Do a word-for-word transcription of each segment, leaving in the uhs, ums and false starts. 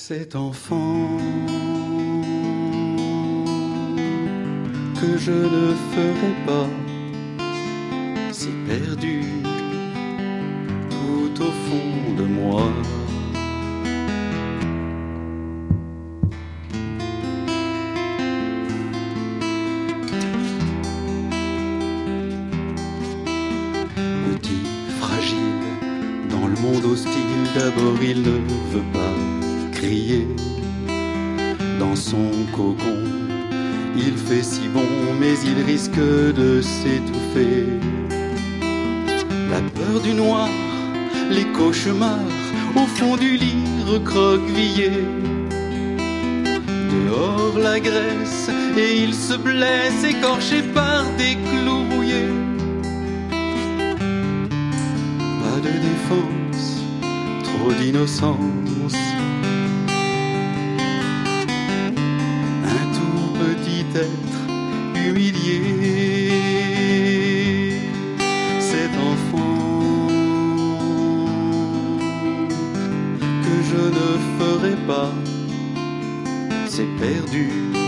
Cet enfant que je ne ferai pas, c'est perdu tout au fond de moi. Petit, fragile, dans le monde hostile, d'abord il ne veut pas crier. Dans son cocon, il fait si bon, mais il risque de s'étouffer. La peur du noir, les cauchemars, au fond du lit recroquevillé. Dehors la graisse, et il se blesse, écorché par des clous rouillés. Pas de défense, trop d'innocence. Un tout petit être humilié. Cet enfant que je ne ferai pas, c'est perdu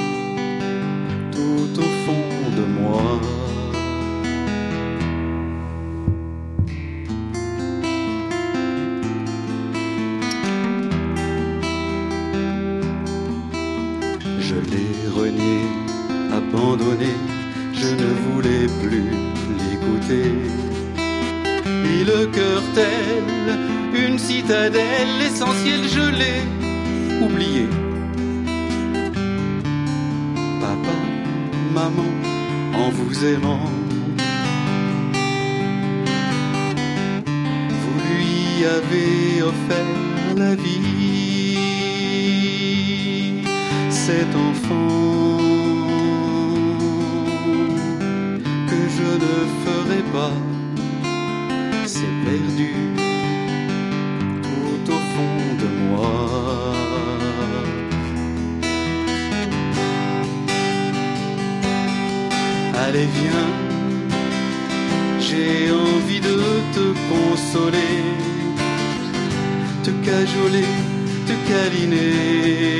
tout au fond de moi. Je l'ai renié, abandonné, je ne voulais plus l'écouter. Et le cœur tel une citadelle, l'essentiel je l'ai oublié. Papa, maman, en vous aimant, vous lui avez offert la vie. Cet enfant que je ne ferai pas, c'est perdu tout au fond de moi. Allez viens, j'ai envie de te consoler, te cajoler, te câliner.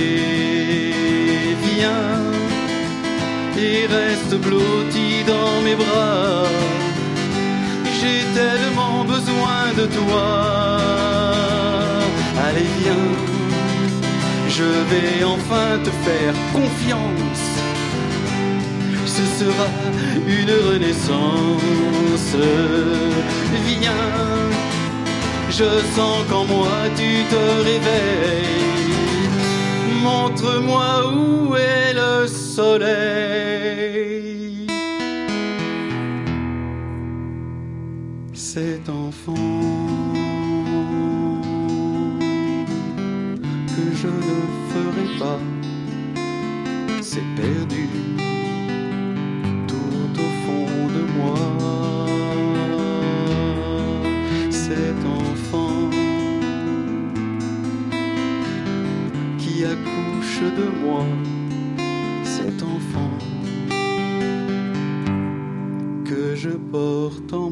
Viens et reste blotti dans mes bras, j'ai tellement besoin de toi. Allez viens, je vais enfin te faire confiance. Ce sera une renaissance. Viens, je sens qu'en moi tu te réveilles. Montre-moi où est le soleil. Cet enfant que je ne ferai pas, c'est perdu tout au fond de moi. Cet enfant qui accouche de moi, cet enfant que je porte en